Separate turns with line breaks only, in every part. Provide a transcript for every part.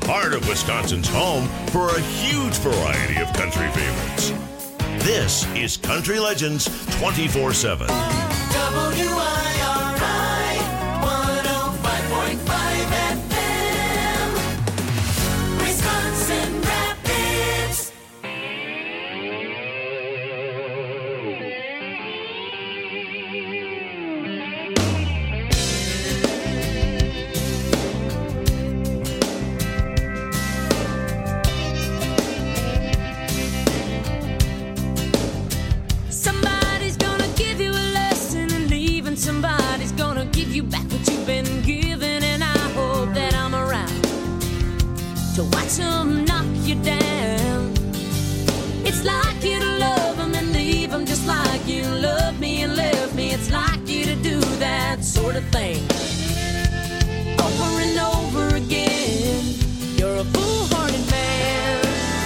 heart of Wisconsin's home for a huge variety of country favorites. This is Country Legends 24/7.
WIRI 105.5 FM, Wisconsin Rapids.
Somebody's gonna give you a lesson and leaving. Somebody's gonna give you back what you've been given. And I hope that I'm around to watch them knock you down. It's like you to love them and leave them, just like you love me and left me. It's like you to do that sort of thing over and over again. You're a foolhardy man.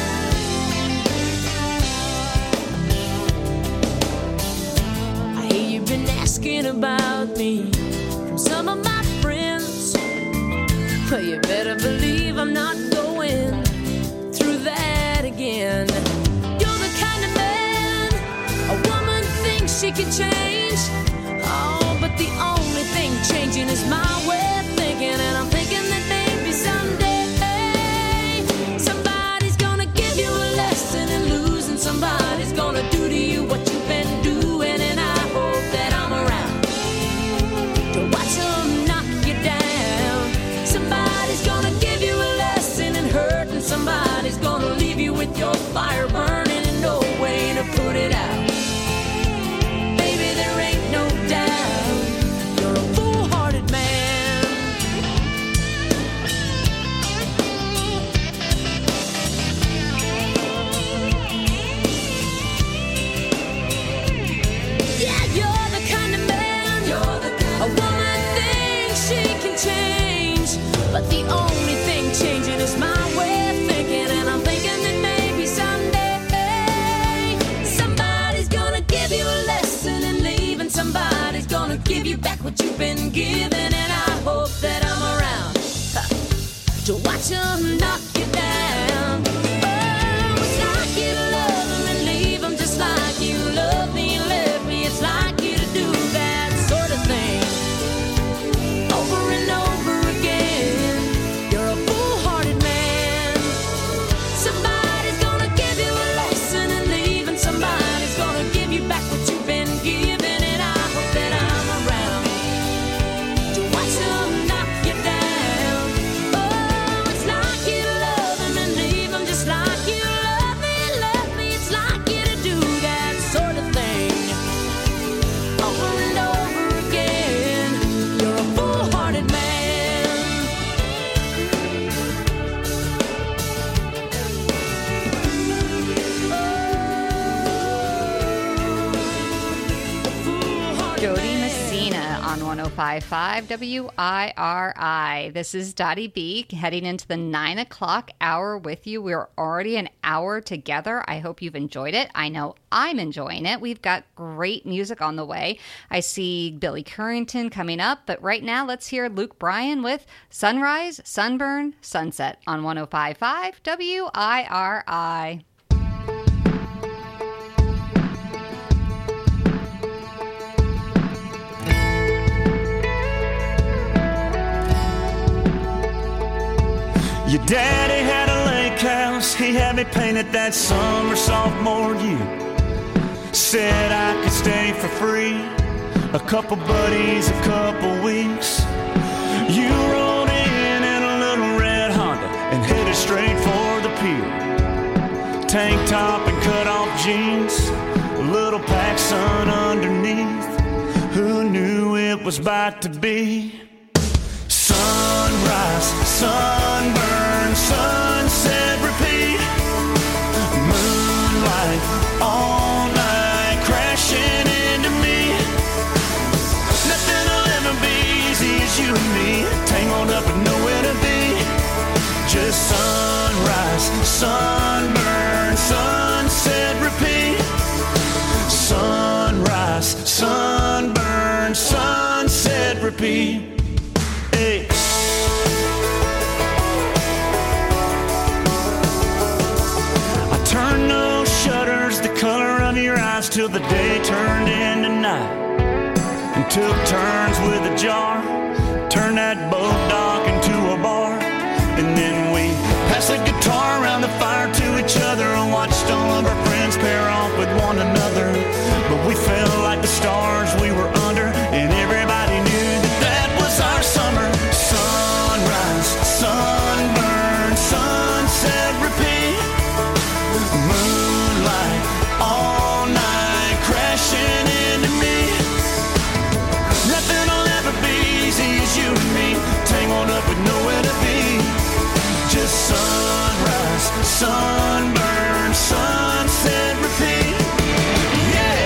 I hear you've been asking about me from some of my friends. Well, you better believe I'm not going through that again. You're the kind of man a woman thinks she can change. Oh, but the only thing changing is my way of thinking. And I'm thinking that maybe someday somebody's gonna give you a lesson in losing. Somebody's gonna do to you what you've been doing. And I hope that I'm around to watch them knock you down. Somebody's gonna give you a lesson in hurt, and somebody's gonna leave you with your fire burning and no way to put it out. Baby, there ain't no doubt you're a foolhardy man. Yeah, you're the kind of man a woman thinks she can change, but the only thing changing is my way of thinking. And I'm thinking that maybe someday somebody's gonna give you a lesson in leaving. Somebody's gonna give you back what you've been given. And I hope that I'm around to watch them knock you down. Oh, it's like you to love them and leave them, just like you love me and left me. It's like you to do that sort of thing over and over again. You're a foolhardy man. Somebody's gonna give you a lesson and leave, and somebody's gonna give you back what you've been given. And I hope that I'm around to watch them knock you down. Oh, it's like you to love them and leave them, just like you love me and left me. It's like you to do that sort of thing over and over again. You're a foolhardy man.
Jody Messina on 105.5 WIRI. This is Dottie B heading into the 9 o'clock hour with you. We're already an hour together. I hope you've enjoyed it. I know I'm enjoying it. We've got great music on the way. I see Billy Currington coming up, but right now let's hear Luke Bryan with Sunrise, Sunburn, Sunset on 105.5 WIRI.
Your daddy had a lake house, he had me painted that summer sophomore year. Said I could stay for free, a couple buddies, a couple weeks. You rolled in a little red Honda and headed straight for the pier. Tank top and cut off jeans, a little PacSun underneath. Who knew it was about to be? Sunrise, sunburn, sunset, repeat. Moonlight, all night, crashing into me. Nothing will ever be easy as you and me, tangled up and nowhere to be. Just sunrise, sunburn, sunset, repeat. Sunrise, sunburn, sunset, repeat. Hey. till the day turned into night, and took turns with a jar, turned that boat dock into a bar. And then we passed the guitar around the fire to each other and watched all of our friends pair off with one another. But we felt like the stars we were under, and everybody knew that that was our summer. Sunrise, sunburn, sunset, repeat. Moonlight all night crashing into me. Nothing will ever be easy as you and me, tangled up with nowhere to be. Just sunrise, sunburn, sunset, repeat. Yeah.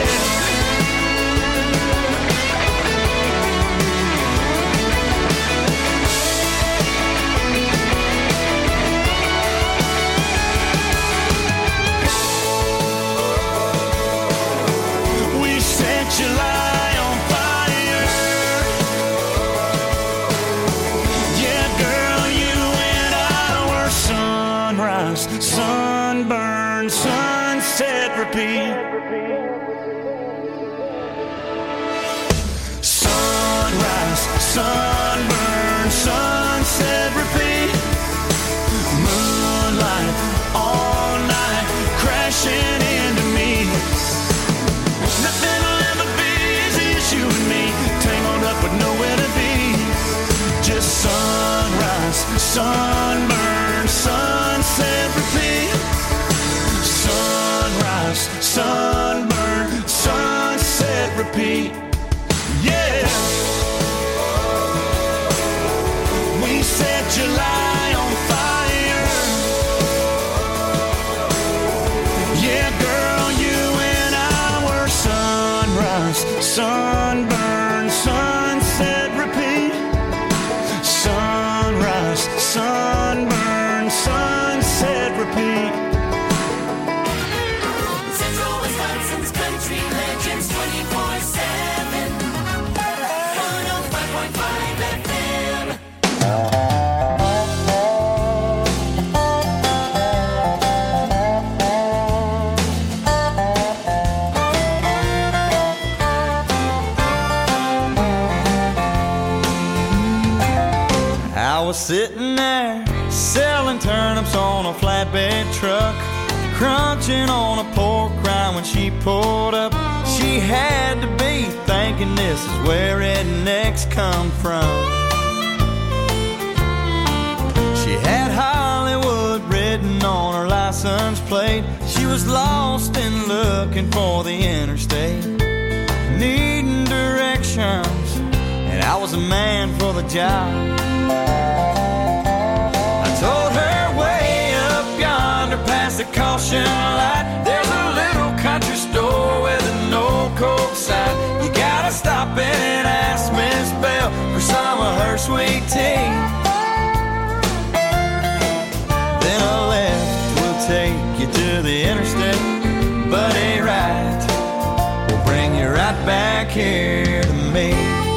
We set July on fire. Yeah, girl, you and I were sunrise, sunburn, sunset, repeat. Sunrise, sunburn, sunset, repeat. Moonlight all night crashing into me. Nothing will ever be easy as you and me, tangled up with nowhere to be. Just sunrise, sunburn, sunset, repeat. Sunrise, sunburn, sunset, repeat. Yeah. We set July on fire. Yeah, girl, you and I were sunrise, sunburn, sunset, repeat. Sunrise, sunburn, sunset, repeat.
Central Wisconsin's country legends 24/7. 105.5 FM.
I was sitting there selling turnips on a flatbed truck, crunching on a pork rind when she pulled up. She had to be thinking this is where rednecks come from. She had Hollywood written on her license plate. She was lost and looking for the interstate, needing directions, and I was a man for the job. I told her way up yonder past the caution light, there's a little country store with an old Coke sign. You gotta stop in and ask Miss Bell for some of her sweet tea. Then a left will take you to the interstate, but a right will bring you right back here to me.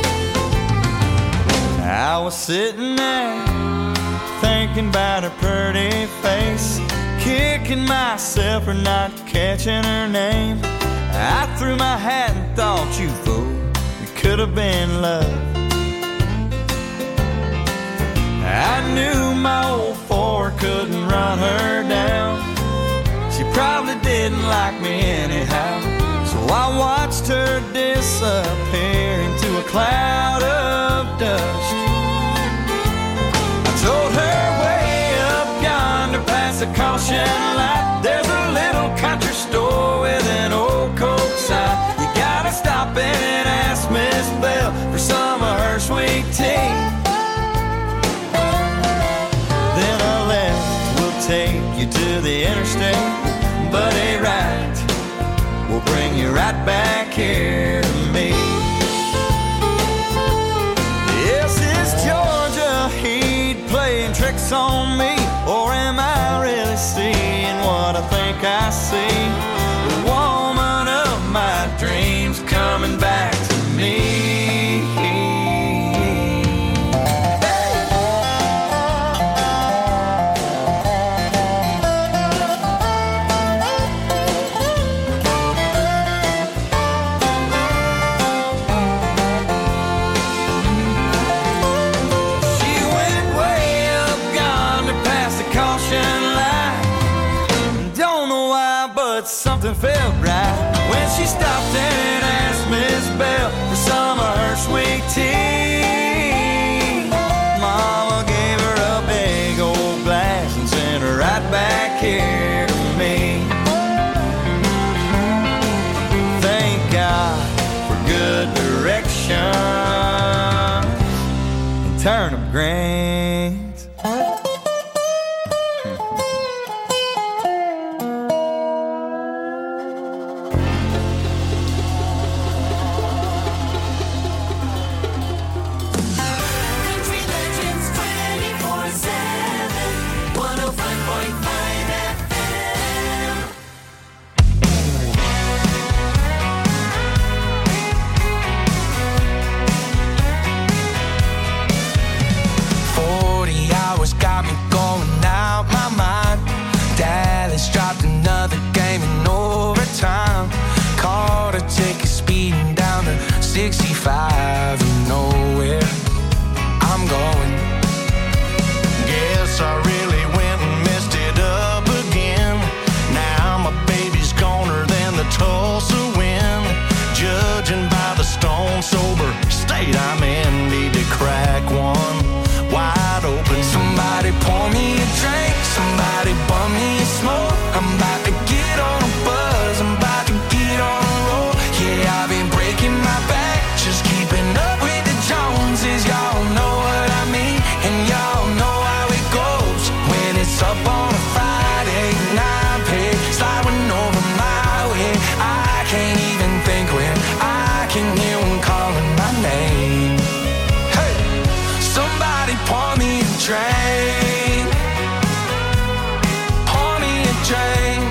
I was sitting there thinking about her pretty face, kicking myself for not catching her name. I threw my hat and thought, you fool, it could have been love. I knew my old Ford couldn't run her down. She probably didn't like me anyhow, so I watched her disappear into a cloud of dust. Told her way up yonder past the caution light, there's a little country store with an old Coke sign. You gotta stop in and ask Miss Bell for some of her sweet tea. Then a left will take you to the interstate, but a right will bring you right back here to me. Yes, it's Georgia heat playing tricks on me, or am I really seeing what I think I see? The woman of my dreams coming back to me. but something felt right when she stopped and asked Miss Bell for some of her sweet tea. Mama gave her a big old glass and sent her right back here to me. Thank God for good direction and turnip greens.
Country Legends 24/7, 105.5 FM.
Got me going out my mind. Dallas dropped another game in overtime. Caught a ticket speeding down to 65 and nowhere I'm going.
Guess I really went and messed it up again. Now my baby's goner than the Tulsa wind. Judging by the stone sober state I'm in, need to crack one wide open.
Somebody pour me a drink, somebody bum me a smoke. I'm about to get on a buzz, I'm about to get on a roll. Yeah, I've been breaking my back, just keeping up with the Joneses. Y'all know what I mean, and y'all know how it goes. When it's up on a Friday night, pay sliding over my way. I can't even think when I can hear them calling my name. Hey, somebody pour me a drink, pour me a drink.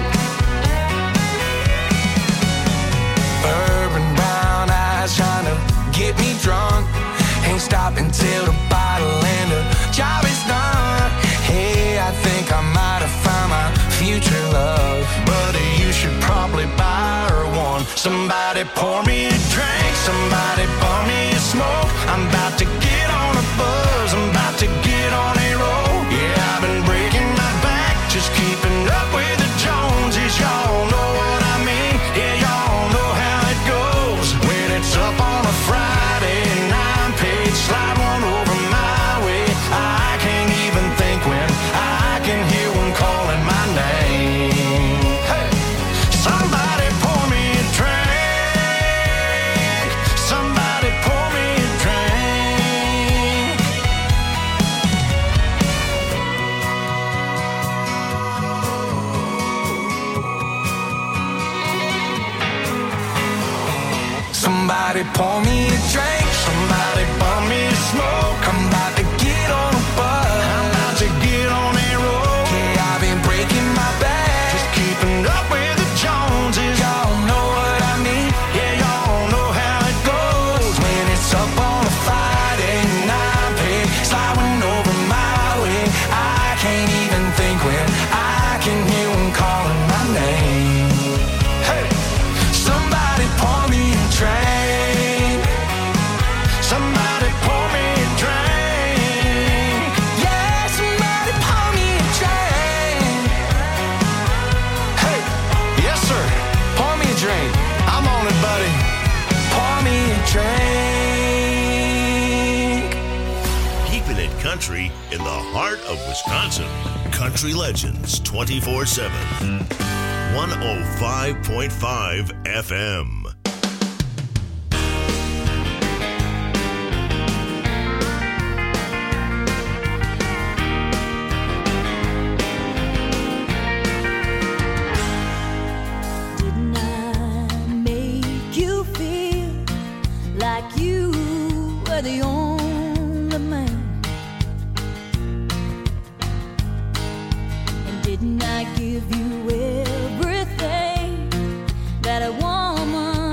Urban brown eyes trying to get me drunk. Ain't stopping till the bottle and the job is done. Hey, I think I might have found my future love.
Buddy, you should probably buy her one. Somebody pour me a drink, somebody pour me a smoke. I'm about to get on a buzz, I'm about to get on a roll. Yeah, I've been breaking my back, just keeping up with the Joneses. Y'all know what I mean, yeah, y'all know how it goes. When it's up on a Friday and I'm paid, slide one over my way. I can't even think when I can hear them calling my name. Hey, somebody pour me a drink, somebody pour me a drink.
Somebody pour me a drink,
Somebody pour me a smoke.
I'm about to get on a buzz.
I'm about to get on a roll.
Yeah, I've been breaking my back,
Just keeping up with the Joneses.
y'all know what I mean.
Yeah, y'all know how it goes.
When it's up on a Friday night, pay sliding over my way. I can't even think when I can hear them calling my name. Hey, somebody pour me a drink,
Somebody pour me a drink.
yeah, somebody pour me a drink.
Hey, yes sir, pour me a drink. I'm on it, buddy.
Pour me a drink.
Keeping it country in the heart of Wisconsin. Country Legends 24/7. 105.5 FM.
Didn't I make you feel like you were the only man? And didn't I give you everything that a woman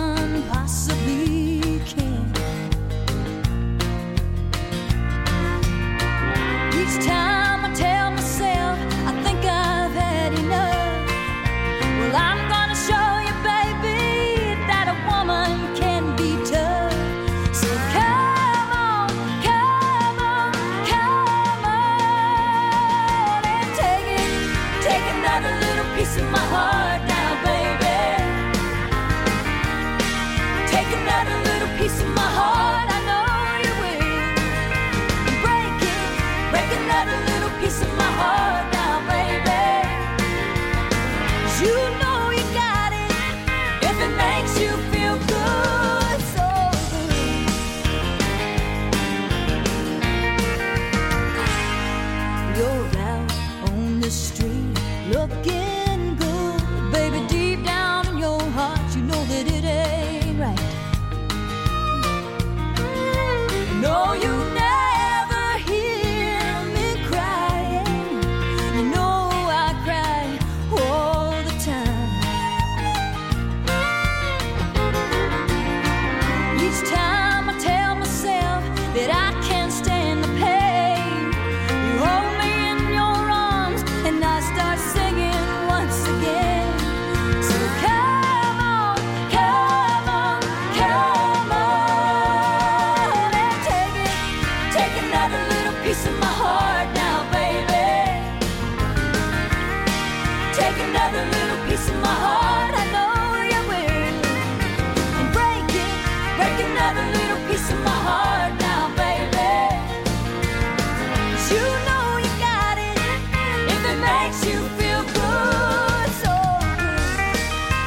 the street looking good. Baby, deep down in your heart, you know that it ain't right. No, you never hear me crying. You know I cry all the time. Each time I tell myself that I can't stand the pain, you hold me in your arms and I start singing once again. So come on, come on, come on and take another little piece of my heart now, baby. Take another little piece of my heart, I know you will. And break another little piece of my heart now, baby. 'Cause you know you got it if it makes you feel good, so good.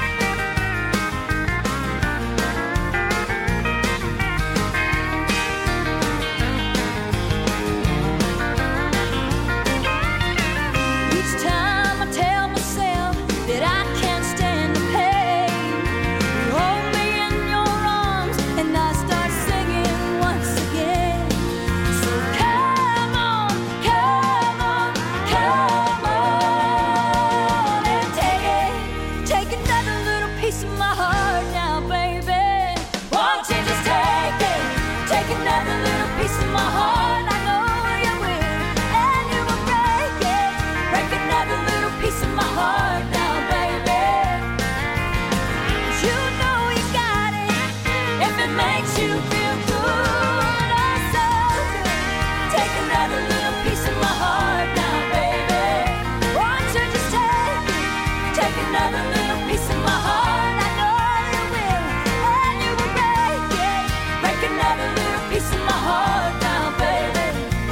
Each time I tell myself that I can't stand the pain, you hold me in your arms and I start singing once again. So come on, come on, come on and take another little piece of my heart now, baby. Won't you just take another little piece of my heart? I know you will, and you will break another little piece of my heart now, baby. 'Cause you know you got it if it makes you feel good, oh so good. Take another little piece of my heart now, baby. Won't you just take another little piece of my heart? I know you will, and you will break another little piece of my heart now, baby.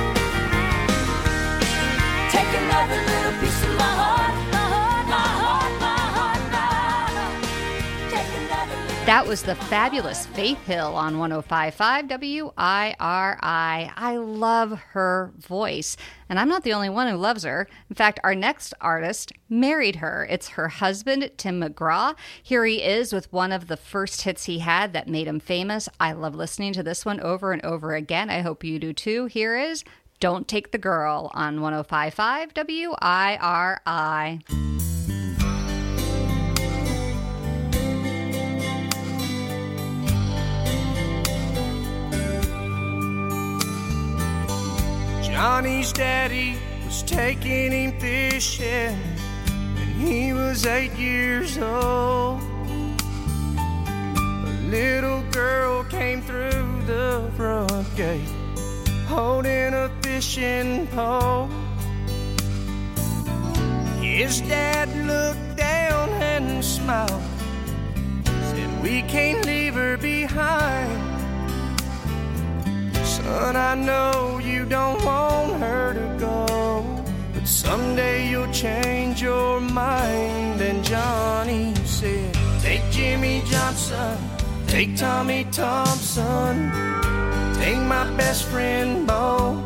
Take another little piece of my heart, my heart, my heart, my heart, my heart. Take another little.
That was the fabulous Faith Hill on 105.5 WIRI. I love her voice, and I'm not the only one who loves her. In fact, our next artist married her. It's her husband, Tim McGraw. Here he is with one of the first hits he had that made him famous. I love listening to this one over and over again. I hope you do too. Here is Don't Take the Girl on 105.5 WIRI.
Johnny's daddy was taking him fishing when he was 8 years old. A little girl came through the front gate holding a fishing pole. His dad looked down and smiled, said, "We can't leave her behind. Son, I know you don't want her to go, but someday you'll change your mind." And Johnny said, "Take Jimmy Johnson, take Tommy Thompson, take my best friend Bo,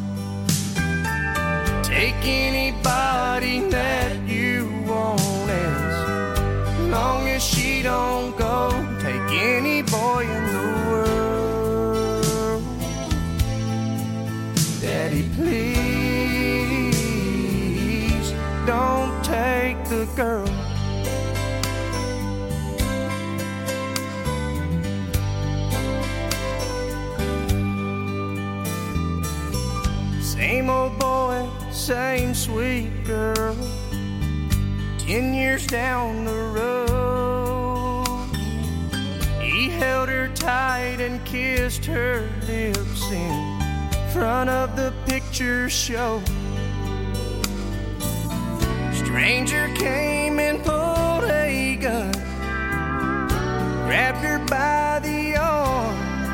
take anybody that you want, as long as she don't go. Take any boy in the world. Daddy, please don't take the girl." Same old boy, same sweet girl, 10 years down the road. He held her tight and kissed her lips in front of the picture show. Stranger came and pulled a gun, grabbed her by the arm,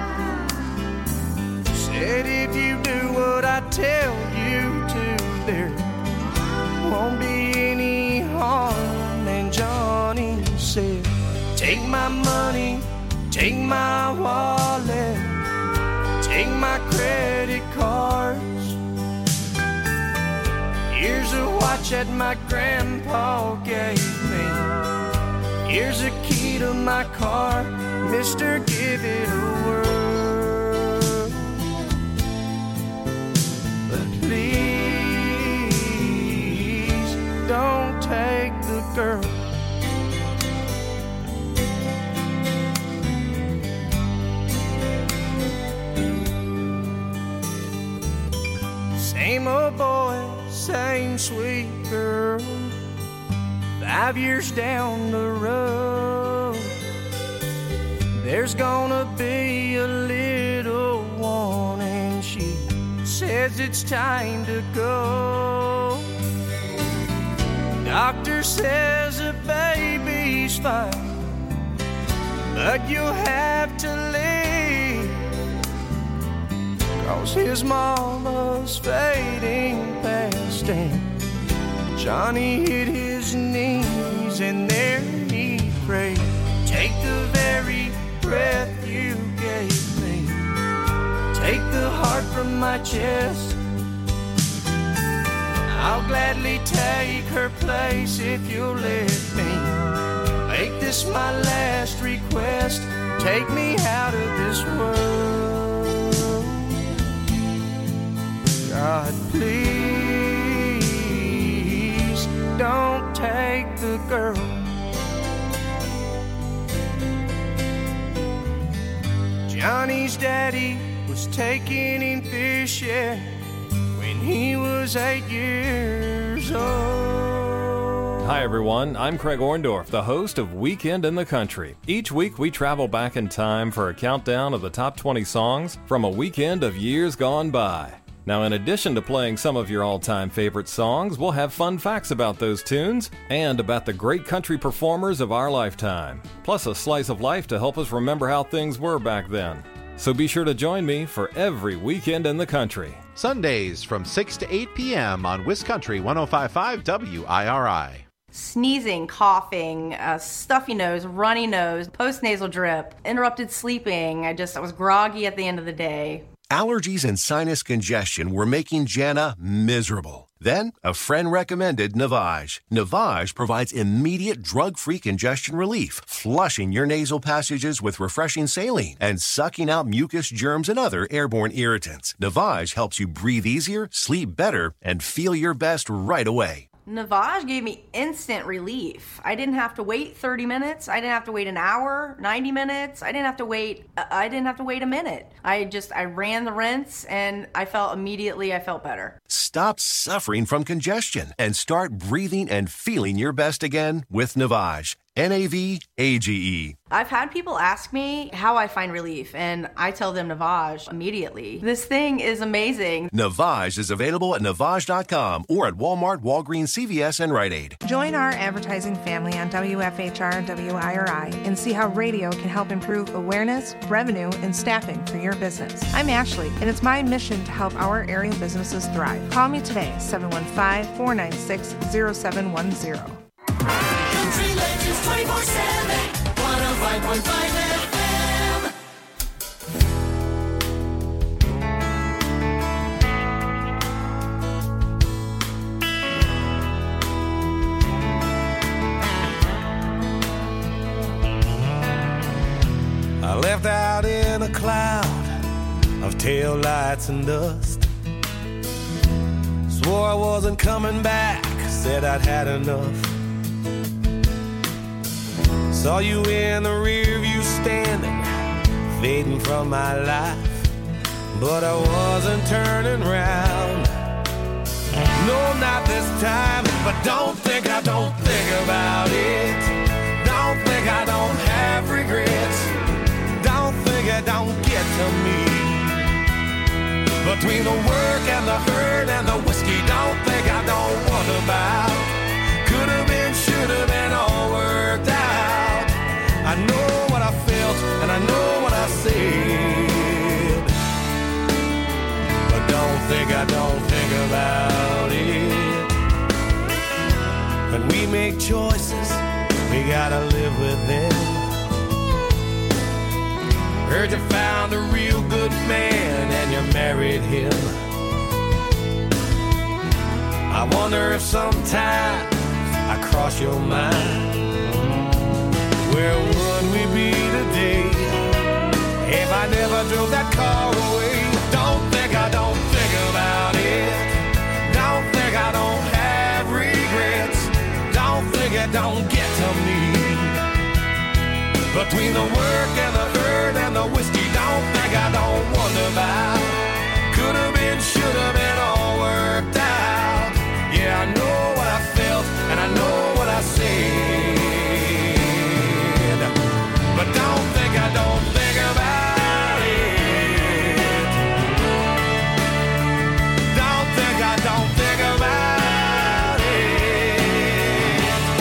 said, "If you do what I tell you to, there won't be any harm." And Johnny said, "Take my money, take my wallet, take my credit cards. Here's a watch that my grandpa gave me. Here's a key to my car, mister, give it a whirl. But please don't take the girl. Same old boy, same sweet girl. 5 years down the road, there's gonna be a little one, and she says it's time to go. Doctor says the baby's fine, but you'll have to leave, 'cause his mama's fading fast, and Johnny hit his knees and there he prayed, take the very breath you gave me, take the heart from my chest. I'll gladly take her place if you'll let me make this my last request. Take me out of this world. God, please don't take the girl. Johnny's daddy was taking him fishing when he was 8 years old.
Hi everyone, I'm Craig Orndorff, the host of Weekend in the Country. Each week we travel back in time for a countdown of the top 20 songs from a weekend of years gone by. Now, in addition to playing some of your all-time favorite songs, we'll have fun facts about those tunes and about the great country performers of our lifetime, plus a slice of life to help us remember how things were back then. So be sure to join me for every Weekend in the Country.
Sundays from 6 to 8 p.m. on Wiscountry 105.5 WIRI.
Sneezing, coughing, stuffy nose, runny nose, postnasal drip, interrupted sleeping. I was groggy at the end of the day.
Allergies and sinus congestion were making Jana miserable. Then, a friend recommended Navage. Navage provides immediate drug-free congestion relief, flushing your nasal passages with refreshing saline and sucking out mucus, germs, and other airborne irritants. Navage helps you breathe easier, sleep better, and feel your best right away.
Navage gave me instant relief. I didn't have to wait 30 minutes. I didn't have to wait an hour, 90 minutes. I didn't have to wait a minute. I ran the rinse and I felt better.
Stop suffering from congestion and start breathing and feeling your best again with Navage. Navage.
I've had people ask me how I find relief, and I tell them Navage immediately. This thing is amazing.
Navage is available at Navage.com or at Walmart, Walgreens, CVS, and Rite Aid.
Join our advertising family on WFHR WIRI and see how radio can help improve awareness, revenue, and staffing for your business. I'm Ashley, and it's my mission to help our area businesses thrive. Call me today, 715-496-0710.
Country Legends 24/7, 105.5 FM.
I left out in a cloud of tail lights and dust. Swore I wasn't coming back, said I'd had enough. Saw you in the rear view standing, fading from my life, but I wasn't turning round. No, not this time, but don't think I don't think about it. Don't think I don't have regrets. Don't think it don't get to me. Between the work and the hurt and the whiskey, don't think I don't wonder about. Could have been, should have been, all worked out. I know what I felt and I know what I said, but don't think I don't think about it. When we make choices, we gotta live with them. Heard you found a real good man and you married him. I wonder if sometimes I cross your mind. Where would we be today if I never drove that car away? Don't think I don't think about it. Don't think I don't have regrets. Don't think it don't get to me. Between the work and the hurt and the whiskey, don't think I don't wonder about. Could have been, should have been, all worked out. Yeah, I know what I felt and I know what I said. But don't think I don't think about it. Don't think I don't think about it.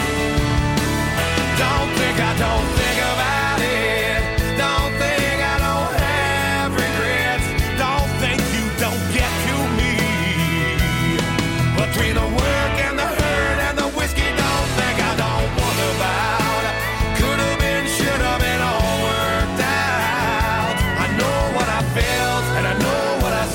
Don't think I don't think about it. Don't think I don't have regrets. Don't think you don't get to me. Between the work and the hurt and the whiskey, don't think I don't wonder about. Could have been, should have been, all worked out. I know what I felt and I know what I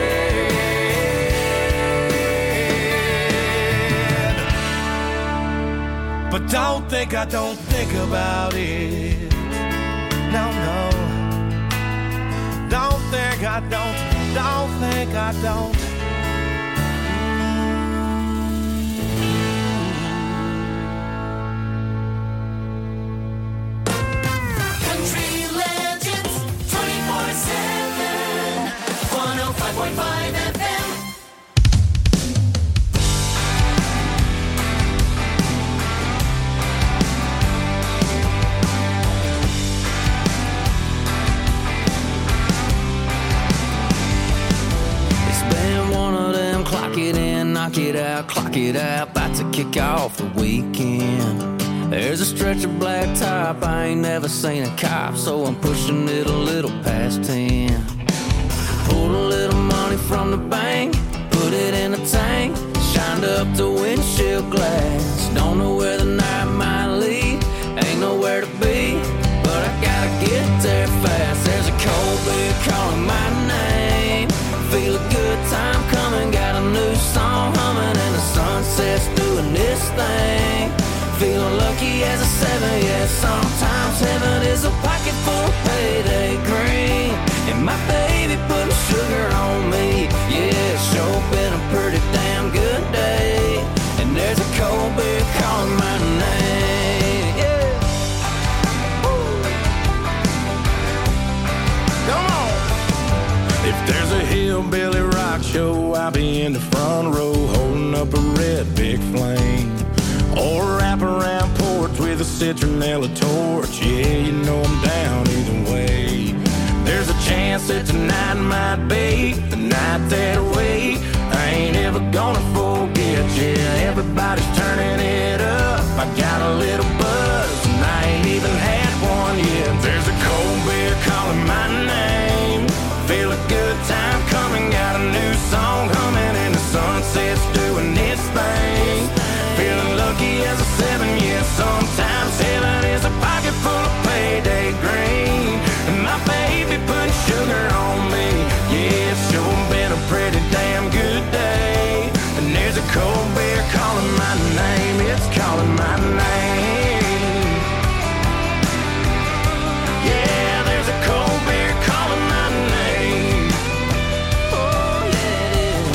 said. But don't think I don't think about it. No, no. Don't think I don't think I don't.
Country Legends 24/7 105.5 FM.
It's been one of them clock it in, knock it out, clock it out, about to kick off the weekend. There's a stretch of black top, I ain't never seen a cop, so I'm pushing it a little past 10. Pulled a little money from the bank, put it in a tank, shined up the windshield glass. Don't know where the night might lead, ain't nowhere to be, but I gotta get there fast. There's a cold beer calling my name, feel a good time coming, got a new song humming, and the sunset's doing this thing. Feeling lucky as a 7, yeah, sometimes heaven is a pocket full of payday green. And my baby putting sugar on me, yeah, it's sure been a pretty damn good day. And there's a cold beer calling my name, yeah. Woo. Come on!
If there's a hillbilly rock show, I'll be in the front row holding up a red big flame. Or wrap around porch with a citronella torch. Yeah, you know I'm down either way. There's a chance that tonight might be the night that I wait. I ain't ever gonna forget. Yeah, everybody's turning it up. I got a little buzz and I ain't even had one yet. There's a cold beer calling my name. Feel a good time coming, got a new song humming, and the sunset's doing its thing. Feeling lucky as a 7, yeah, sometimes heaven is a pocket full of payday green. And my baby put sugar on me, yeah, it's sure been a pretty damn good day. And there's a cold beer calling my name, it's calling my name. Yeah, there's a cold beer calling my name. Oh, yeah, it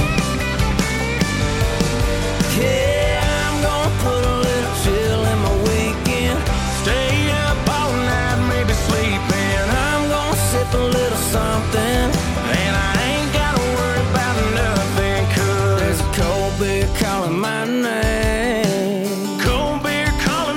is. Yeah, I'm gonna put a little chill in my weekend. Stay up all night, maybe sleeping. I'm gonna sip a little something, and I ain't gotta worry about nothing, 'cause there's a cold beer calling my name. Cold beer calling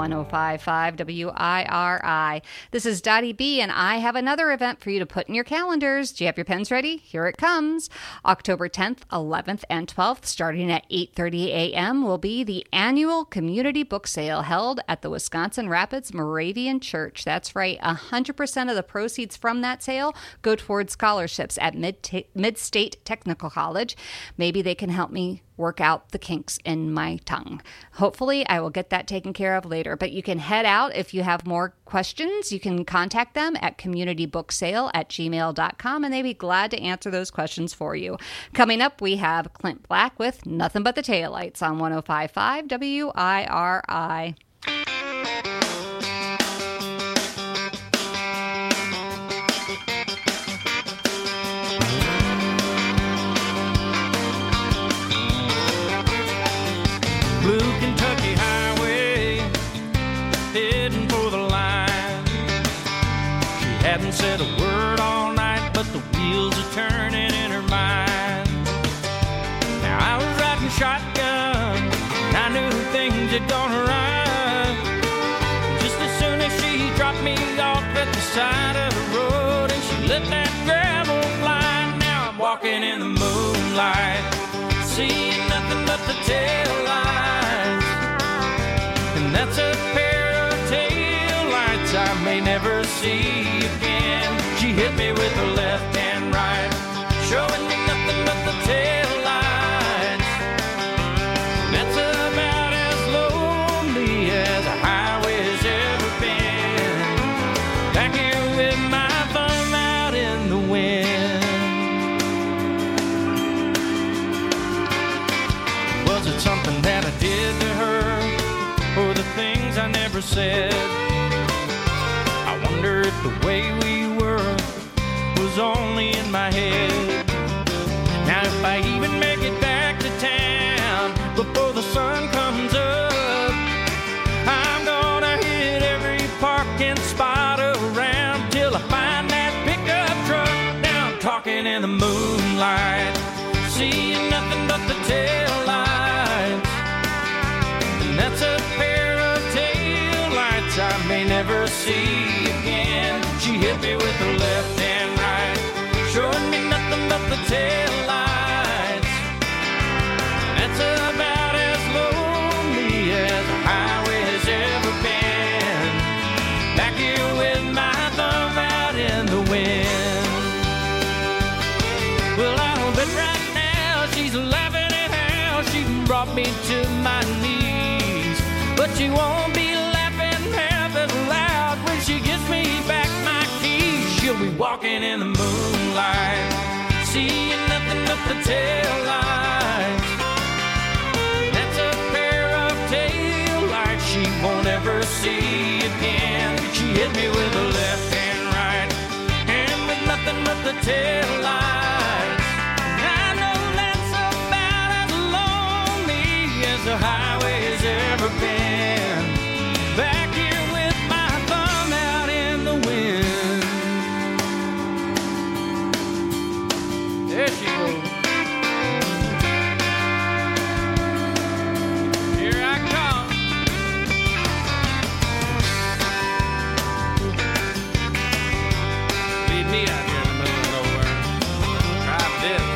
105.5 WIRI. This is Dottie B, and I have another event for you to put in your calendars. Do you have your pens ready? Here it comes. October 10th, 11th, and 12th, starting at 8:30 a.m., will be the annual community book sale held at the Wisconsin Rapids Moravian Church. That's right, 100% of the proceeds from that sale go towards scholarships at Mid-State Technical College. Maybe they can help me work out the kinks in my tongue. Hopefully, I will get that taken care of later. But you can head out if you have more questions. You can contact them at communitybooksale@gmail.com, and they'd be glad to answer those questions for you. Coming up, we have Clint Black with Nothing But the Taillights on 105.5 WIRI.
Blue Kentucky Highway, heading for the line. She hadn't said a word all night, but the wheels are turning in her mind. Now I was riding shotgun, and I knew things had gone right. Just as soon as she dropped me off at the side of the road, and she let that gravel fly. Now I'm walking in the moonlight, seeing nothing but the tail lights. That's a pair of tail lights I may never see again. She hit me with her left and right, showing me nothing but the tail lights. That's about as lonely as a highway's ever been. Back here with my thumb out in the wind. Was it something that I did to her, or the things I never said? I wonder if the way we were was only in my head. Now if I even make it back to town before the sun comes up, I'm gonna hit every parking spot around till I find that pickup truck. Now I'm talking in the moonlight, seeing nothing but the tail lights. And that's a pair of tail lights I may never see again. She hit me with her left and right, showing me nothing but the tail lights. That's about as lonely as a highway's ever been. Back here with my thumb out in the wind. Well, I'll bet right now she's laughing at how she brought me to my knees. But she won't be laughing half as loud when she gives me back my keys. She'll be walking in the moonlight, seeing nothing but the tail lights. That's a pair of tail lights she won't ever see again. She hit me with her left and right, and with nothing but the tail lights. I know that's about as lonely as the highway's ever been. Back here with my thumb out in the wind. There she goes. Here I come. Leave me out here in the middle of nowhere. Drive this.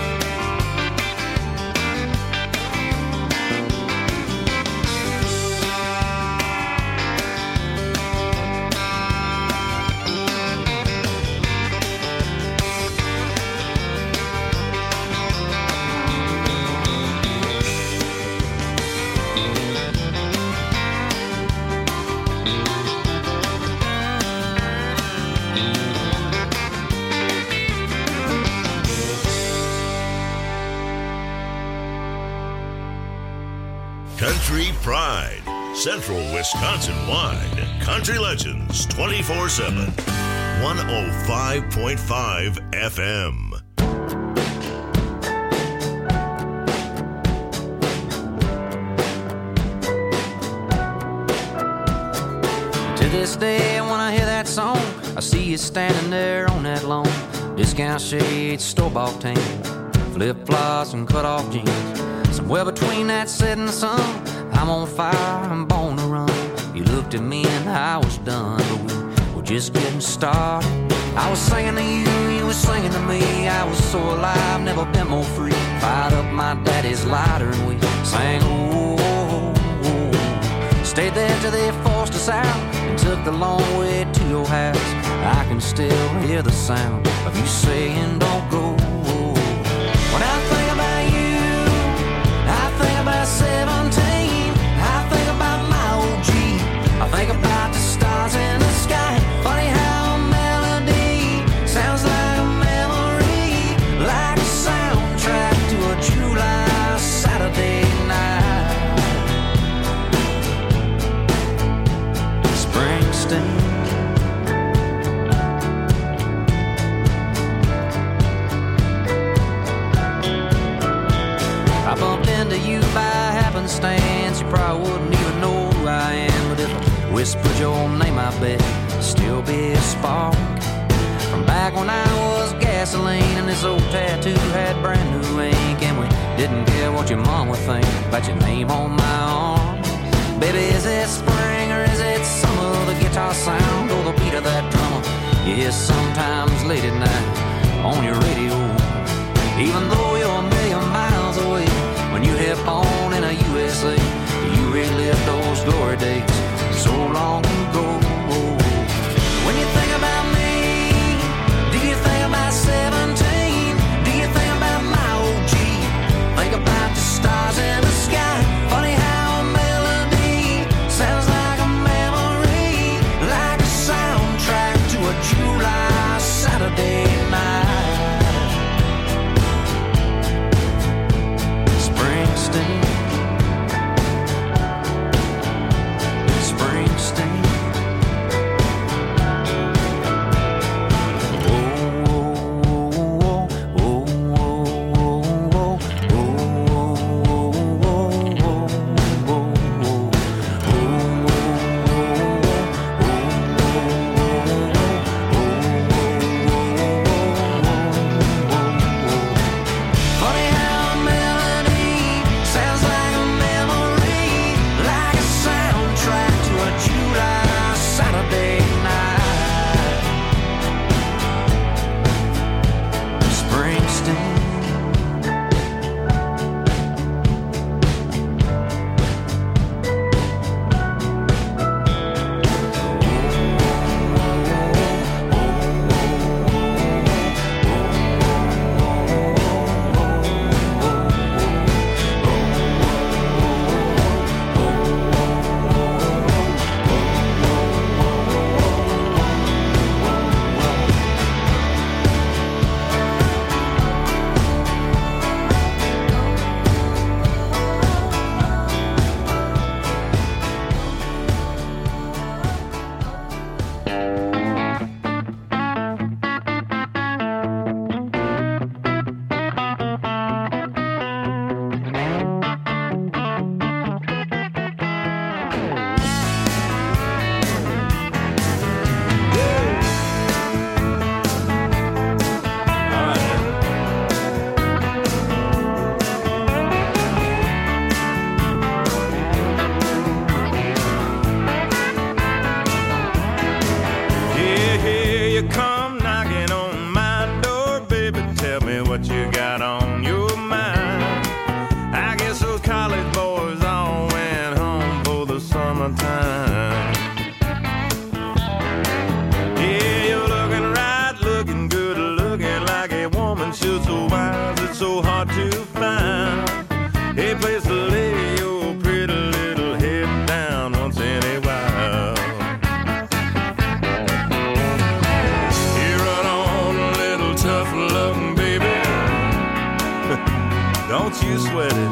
Country Pride, Central Wisconsin-wide. Country Legends 24/7. 105.5 FM.
To this day, when I hear that song, I see you standing there on that lawn. Discount shades, store-bought tan, flip-flops and cut-off jeans. Somewhere between that setting sun, I'm on fire, I'm born to run. You looked at me and I was done, but we were just getting started. I was singing to you, you were singing to me. I was so alive, never been more free. Fired up my daddy's lighter and we sang, oh, oh, oh. Stayed there till they forced us out and took the long way to your house. I can still hear the sound of you saying don't go. When I think about you, I think about 17. I think about my old Jeep. I think about the stars in the sky. Funny how a melody sounds like a memory, like a soundtrack to a July Saturday night. Springsteen. I bumped into you by happenstance. You probably wouldn't even know who I am, but if I whispered your name, I bet it'd still be a spark from back when I was gasoline and this old tattoo had brand new ink, and we didn't care what your mom would think about your name on my arm. Baby, is it spring or is it summer? The guitar sound or the beat of that drummer you hear sometimes late at night on your radio. Even though you're a million miles away, when you hit on in a USA, you relive those glory days so long ago. When you think about me, do you think about 17? Do you think about my old Jeep? Think about the stars in the sky. Funny how a melody sounds like a memory, like a soundtrack to a July Saturday night. Springsteen.
Don't you sweat it.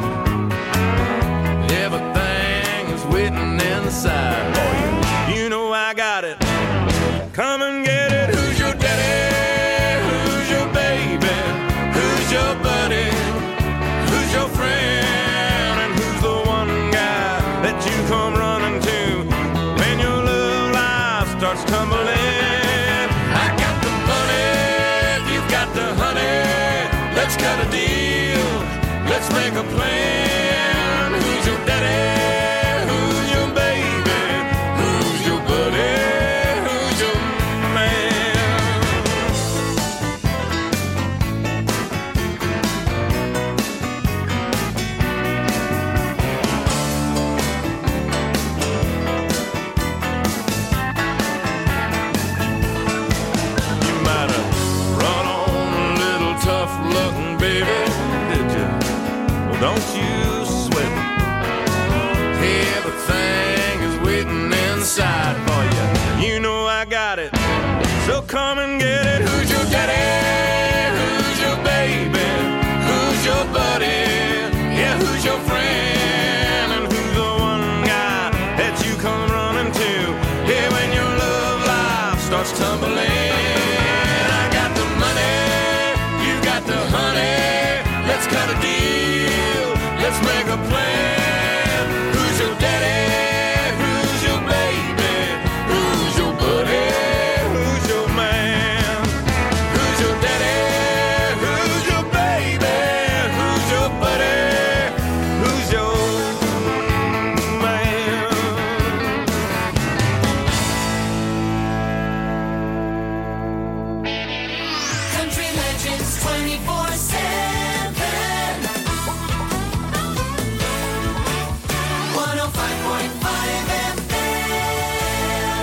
Everything is waiting inside for you. You know I got it. Come and get it. Who's your daddy? Who's your baby? Who's your buddy? Who's your friend? And who's the one guy that you come running to when your love life starts tumbling? I got the money, if you've got the honey. Let's cut a deal. Let's make a plan. Who's your daddy? Who's your baby? tough looking, baby, did you? Well, don't you sweat it. Everything is waiting inside for you. You know I got it, so come and get it. Who's your daddy? Who's your baby? Who's your buddy? Yeah, who's your friend? And who's the one guy that you come running to? Yeah, when your love life starts tumbling. I got the money, you got the honey. Let's cut a deal, let's make a plan. Who's your daddy? Who's your baby? Who's your buddy? Who's your man? Who's your daddy? Who's your baby? Who's your buddy? Who's your man?
Country Legends 24/7. 105.5 FM.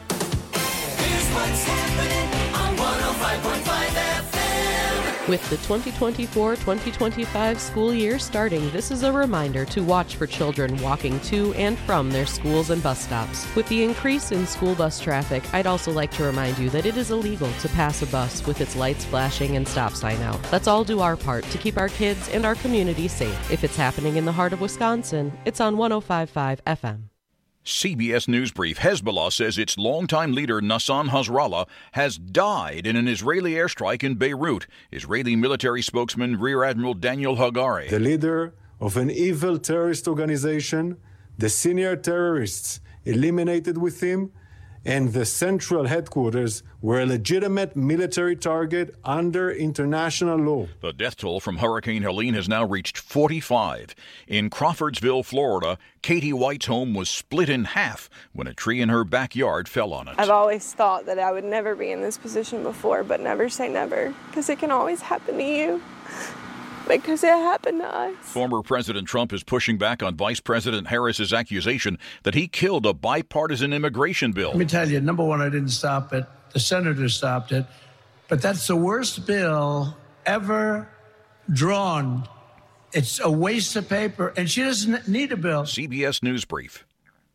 Here's what's happening on 105.5 FM.
With the 2024-2025 school year starting, this is a reminder to watch for children walking to and from their schools and bus stops. With the increase in school bus traffic, I'd also like to remind you that it is illegal to pass a bus with its lights flashing and stop sign out. Let's all do our part to keep our kids and our community safe. If it's happening in the heart of Wisconsin, it's on 105.5 FM.
CBS News Brief. Hezbollah says its longtime leader Nassan Nasrallah has died in an Israeli airstrike in Beirut. Israeli military spokesman Rear Admiral Daniel Hagari.
The leader of an evil terrorist organization, the senior terrorists eliminated with him, and the central headquarters were a legitimate military target under international law.
The death toll from Hurricane Helene has now reached 45. In Crawfordsville, Florida, Katie White's home was split in half when a tree in her backyard fell on it.
I've always thought that I would never be in this position before, but never say never, because it can always happen to you. Because it happened to us.
Former President Trump is pushing back on Vice President Harris's accusation that he killed a bipartisan immigration bill.
Let me tell you, number one, I didn't stop it. The senator stopped it. But that's the worst bill ever drawn. It's a waste of paper, and she doesn't need a bill.
CBS News Brief.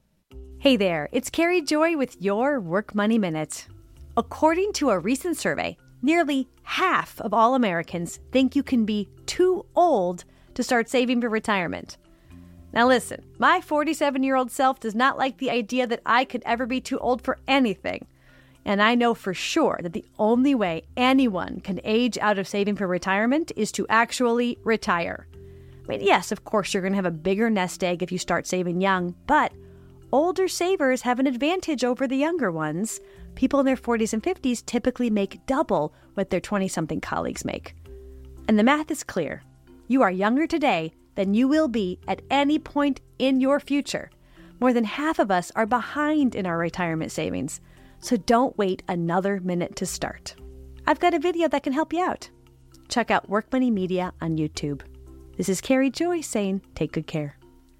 Hey there, it's Carrie Joy with your Work Money Minute. According to a recent survey, nearly half of all Americans think you can be too old to start saving for retirement. Now listen, my 47-year-old self does not like the idea that I could ever be too old for anything. And I know for sure that the only way anyone can age out of saving for retirement is to actually retire. I mean, yes, of course, you're going to have a bigger nest egg if you start saving young, but older savers have an advantage over the younger ones. People in their 40s and 50s typically make double what their 20-something colleagues make. And the math is clear. You are younger today than you will be at any point in your future. More than half of us are behind in our retirement savings, so don't wait another minute to start. I've got a video that can help you out. Check out Work Money Media on YouTube. This is Carrie Joy saying, take good care.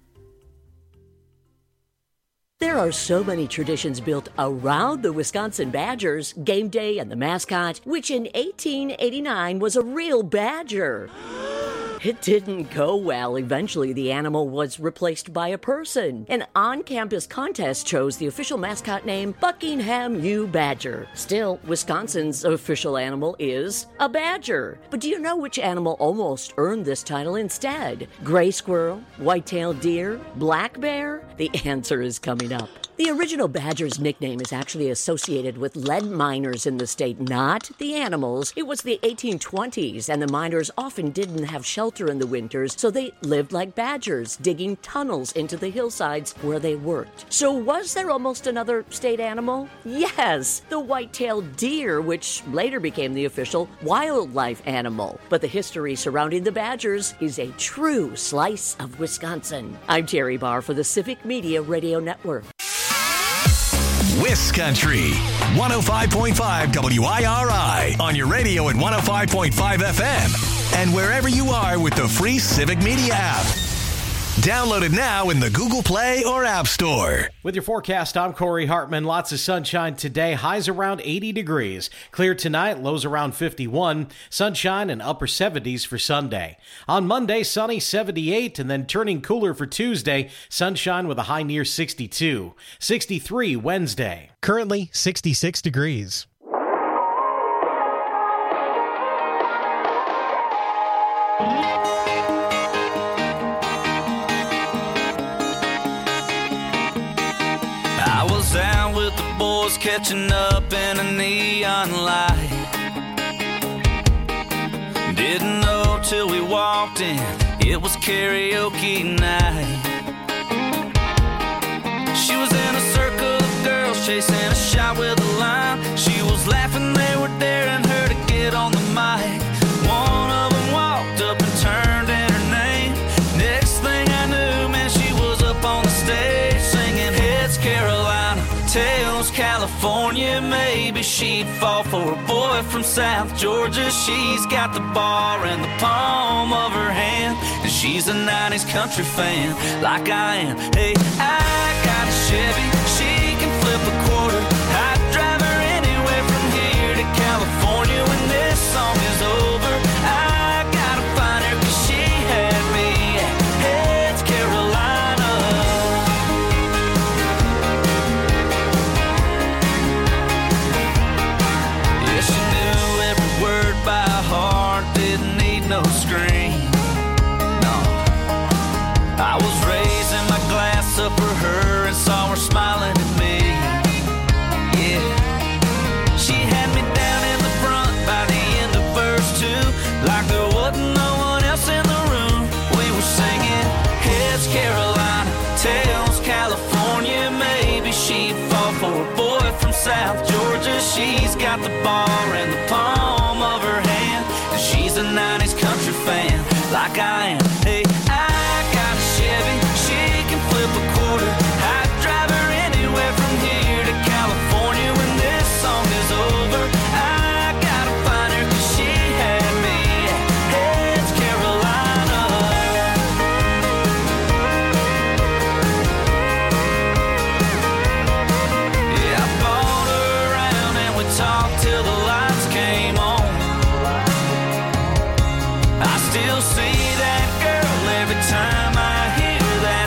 There are so many traditions built around the Wisconsin Badgers, game day and the mascot, which in 1889 was a real badger. It didn't go well. Eventually, the animal was replaced by a person. An on-campus contest chose the official mascot name Buckingham U. Badger. Still, Wisconsin's official animal is a badger. But do you know which animal almost earned this title instead? Gray squirrel, white-tailed deer, black bear? The answer is coming up. The original badger's nickname is actually associated with lead miners in the state, not the animals. It was the 1820s, and the miners often didn't have shelter in the winters, so they lived like badgers, digging tunnels into the hillsides where they worked. So was there almost another state animal? Yes, the white-tailed deer, which later became the official wildlife animal. But the history surrounding the badgers is a true slice of Wisconsin. I'm Terry Barr for the Civic Media Radio Network.
Wiscountry, 105.5 WIRI on your radio at 105.5 FM and wherever you are with the free Civic Media app. Download it now in the Google Play or App Store.
With your forecast, I'm Corey Hartman. Lots of sunshine today. Highs around 80 degrees. Clear tonight, lows around 51. Sunshine and upper 70s for Sunday. On Monday, sunny 78, and then turning cooler for Tuesday. Sunshine with a high near 62. 63 Wednesday.
Currently 66 degrees.
I was out with the boys catching up in a neon light. Didn't know till we walked in, it was karaoke night. She was in a circle of girls chasing a shot with a line. She was laughing, they were daring her to get on the mic. One of them walked up and turned in her name. Next thing I knew, man, she was up on the stage singing Heads Carolina, Tails California. Maybe she'd fall for a boy from South Georgia. She's got the bar in the palm of her hand, and she's a 90s country fan like I am. Hey, I got a Chevy, she can flip a quarter. I'd drive her anywhere from here to California. When this song is over, I gotta find her, 'cause she had me at Heads Carolina. Yeah, she knew every word by heart, didn't need no screen. No, I was raising my glass up for her and saw her smiling at me. Yeah, she had me down in the front by the end of verse 2, like there wasn't no one else in the room. We were singing Heads Carolina, Tails California. Maybe she'd fall for a boy from South Georgia. She's got the bar in the palm of her hand, and she's a 90s country fan like I am. Hey, I got a Chevy, she can flip a quarter. I'd drive her anywhere from here to California. When this song is over, I gotta find her, 'cause she had me at Heads Carolina. Yeah, I bought her around and we talked till the lights came on. I still see that girl every time I hear that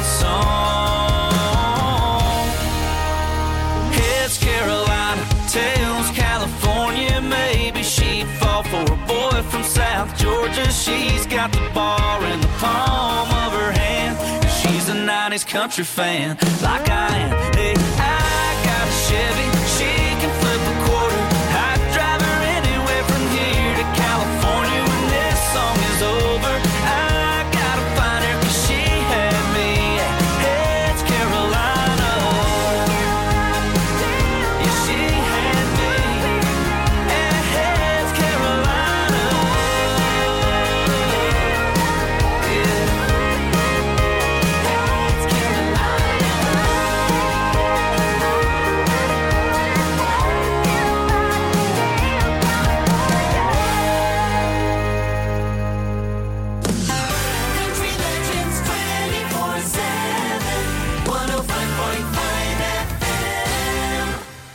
song. Heads Carolina, Tails California. Maybe she'd fall for a boy from South Georgia. She's got the bar in the palm of her hand, and she's a 90s country fan like I am. Hey, I got a Chevy, she can flip a quarter. I'd drive her anywhere from here to California. When this song is over, I gotta find her, 'cause she had me at Heads Carolina. Yeah, she had me at Heads Carolina. Yeah. Heads
Country Legends 24/7, 105.5 FM.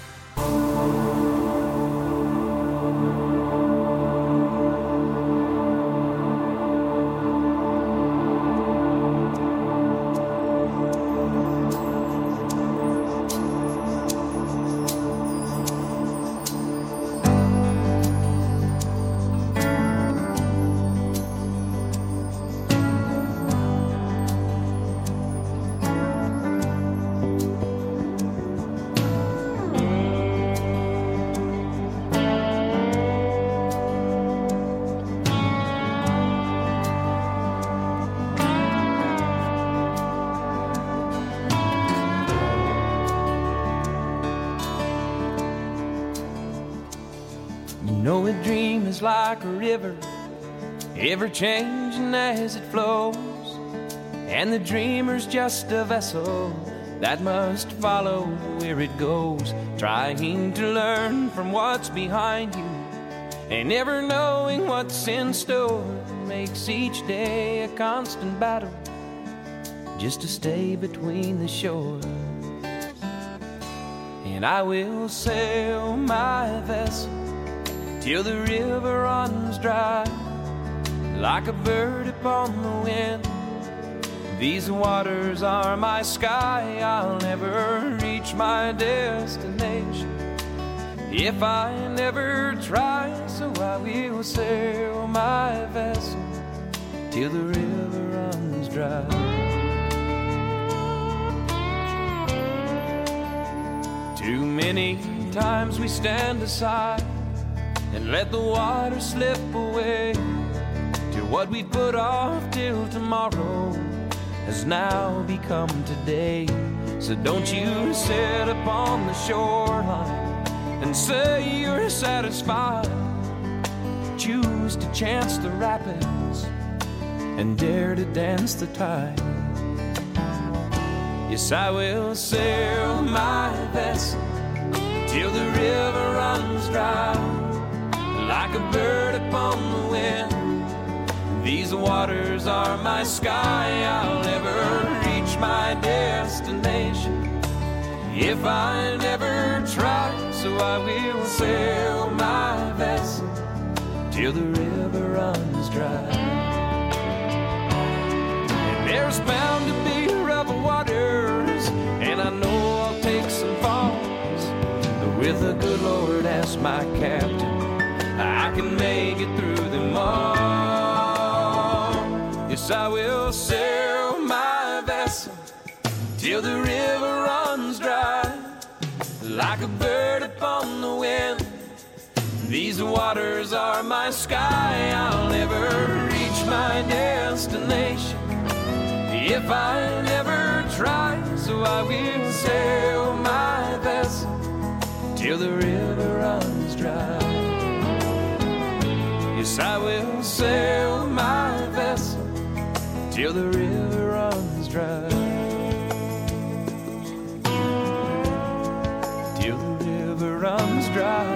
You know a dream is like a river, ever changing as it flows, and the dreamer's just a vessel that must follow where it goes, trying to learn from what's behind you, and never knowing what's in store makes each day a constant battle. just to stay between the shore. And I will sail my vessel till the river runs dry, like a bird upon the wind. These waters are my sky, I'll never reach my destination if I never try. So I will sail my vessel till the river runs dry. Too many times we stand aside and let the water slip away, till what we put off till tomorrow has now become today. So don't you sit upon the shoreline and say you're satisfied. Choose to chance the rapids and dare to dance the tide. Yes, I will sail my vessel till the river runs dry, like a bird upon the wind. These waters are my sky, I'll never reach my destination if I never try. So I will sail my vessel till the river runs dry. And there's bound to be rough waters, and I know I'll take some falls, but with the good Lord as my captain, I can make it through them all. Yes, I will sail my vessel till the river runs dry, like a bird upon the wind. These waters are my sky, I'll never reach my destination if I never try. So I will sail my vessel till the river runs dry. Yes, I will sail my vessel till the river runs dry. Till the river runs dry.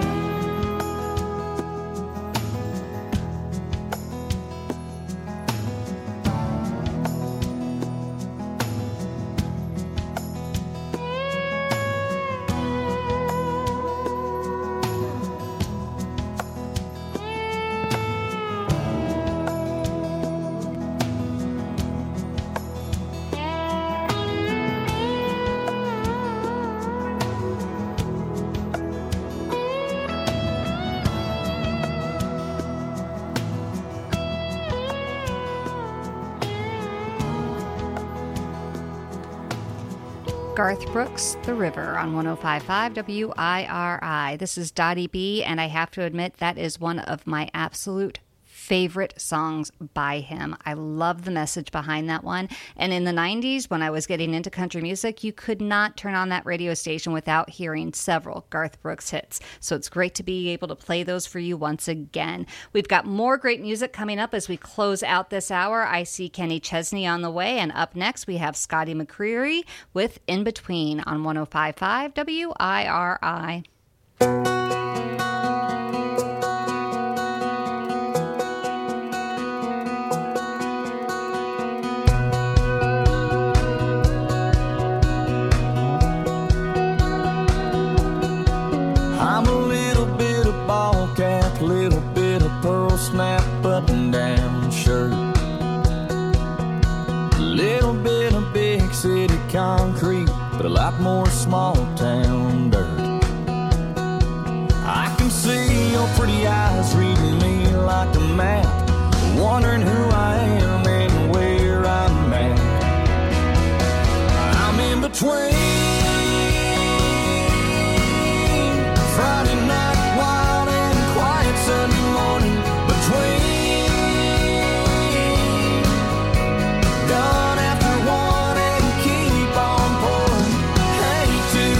Garth Brooks, The River on 105.5 WIRI. This is Dottie B, and I have to admit that is one of my absolute favorite songs by him. I love the message behind that one. And in the 90s, when I was getting into country music, you could not turn on that radio station without hearing several Garth Brooks hits. So it's great to be able to play those for you once again. We've got more great music coming up as we close out this hour. I see Kenny Chesney on the way, and up next we have Scotty McCreery with In Between on 105.5 WIRI.
I'm a little bit of ball cap, little bit of pearl snap button down shirt, a little bit of big city concrete, but a lot more small town dirt. I can see your pretty eyes reading me like a map, wondering who I am and where I'm at. I'm in between Friday night wild and quiet Sunday morning, between done after one and keep on pouring. Hate to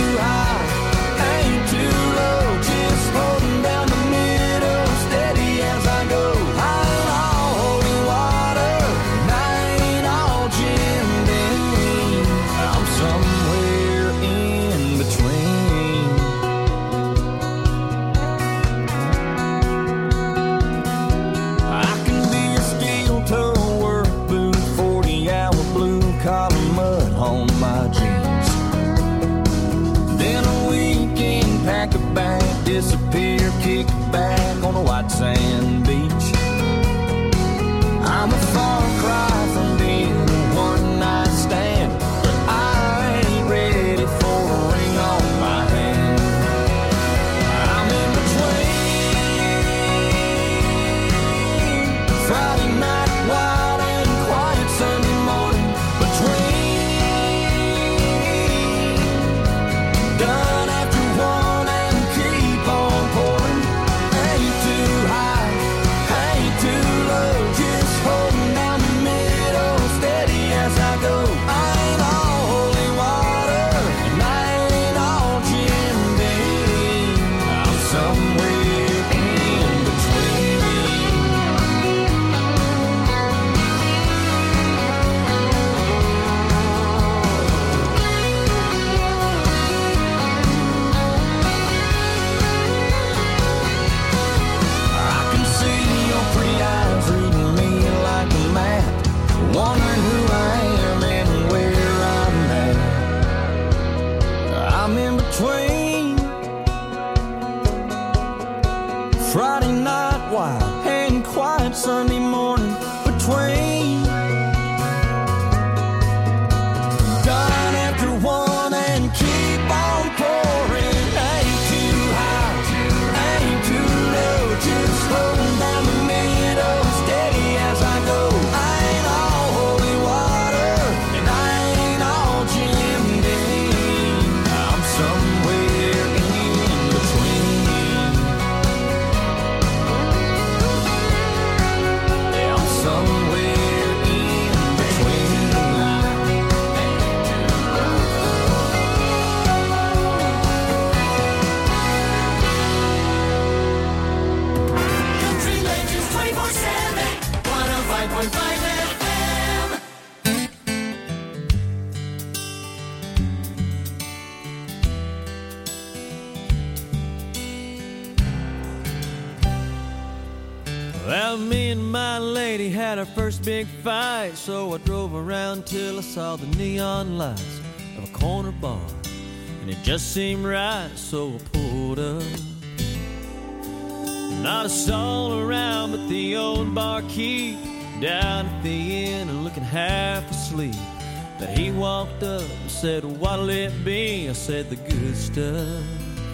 white sand beach. I'm a far cry from being a one-night stand, but I ain't ready for a ring on my hand. I'm in between Friday night wild and quiet Sunday morning, between done after one and keep on pouring. Ain't too high, ain't too low, just holding down the middle, steady as I go. I ain't all holy water, and I ain't all Jim Beam. I'm somewhere in between. I can see your pretty eyes reading me like a map, wondering who I am and where I'm at. I'm in between Friday night wild and quiet Sunday morning, between done after one and keep on pouring. Ain't too high, ain't too low, just holding down the middle, steady as I go. I ain't all holy water, and I ain't all Jim Beam. I'm somewhere in between. Yeah, I'm somewhere in between.
Country Legends 24/7, 105.5 FM.
Well, me and my lady had our first big fight, so I drove around till I saw the neon lights of a corner bar, and it just seemed right, so I pulled up. Not a soul around but the old barkeep down at the inn and looking half asleep. But he walked up and said, "What'll it be?" I said, "The good stuff."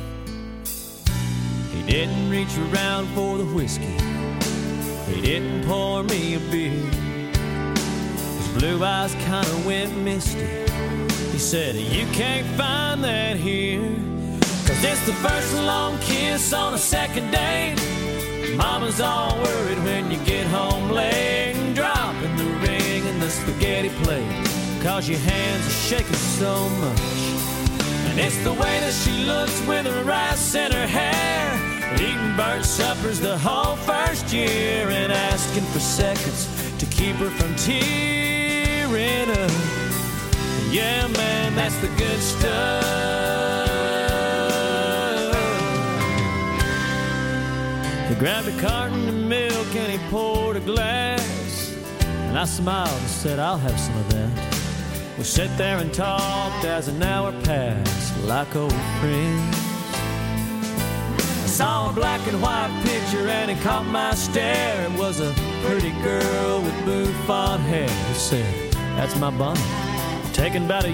He didn't reach around for the whiskey, he didn't pour me a beer. His blue eyes kinda went misty. He said, "You can't find that here, 'cause it's the first long kiss on a second date. Mama's all worried when you get home late, and dropping the ring in the spaghetti plate, 'cause your hands are shaking so much. And it's the way that she looks with her rice in her hair, eating burnt suppers the whole first year, and asking for seconds to keep her from tearing up. Yeah, man, that's the good stuff." He grabbed a carton of milk and he poured a glass, and I smiled and said, "I'll have some of that." We sat there and talked as an hour passed like old friends. I saw a black and white picture and it caught my stare. It was a pretty girl with bouffant hair. He said, "That's my Bonnie, taken about a